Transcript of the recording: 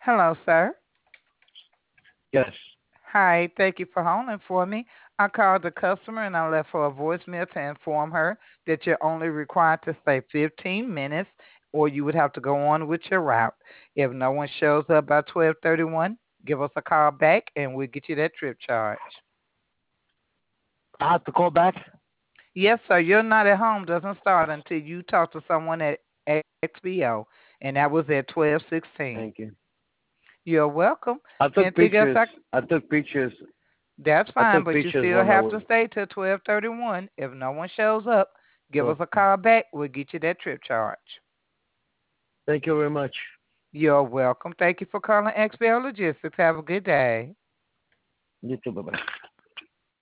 Hello, sir. Yes. Hi, thank you for holding for me. I called the customer and I left her a voicemail to inform her that you're only required to stay 15 minutes or you would have to go on with your route. If no one shows up by 12:31, give us a call back and we'll get you that trip charge. I have to call back? Yes, sir, you're not at home doesn't start until you talk to someone at XBO, and that was at 12:16. Thank you. You're welcome. I took Anything else pictures. I took pictures. That's I fine, took but you pictures still when I have was. to stay till 12:31. If no one shows up, give us So a call back. We'll get you that trip charge. thank you very much. You're welcome. Thank you for calling XBL Logistics. Have a good day. You too. Bye bye.